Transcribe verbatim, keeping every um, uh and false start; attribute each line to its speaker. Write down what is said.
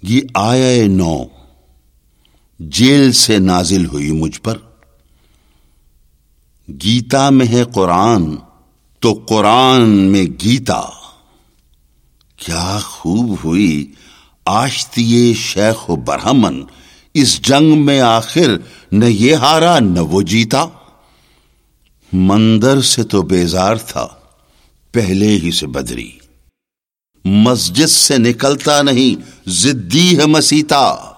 Speaker 1: ये आया नौ जेल से नाजिल हुई मुझ पर। गीता में है कुरान तो कुरान में गीता। क्या खूब हुई आश्तिये शेख बरहमन, इस जंग में आखिर न ये हारा न वो जीता। मंदिर से तो बेजार था पहले ही से बदरी, मस्जिद से निकलता नहीं जिद्दी है मसीता।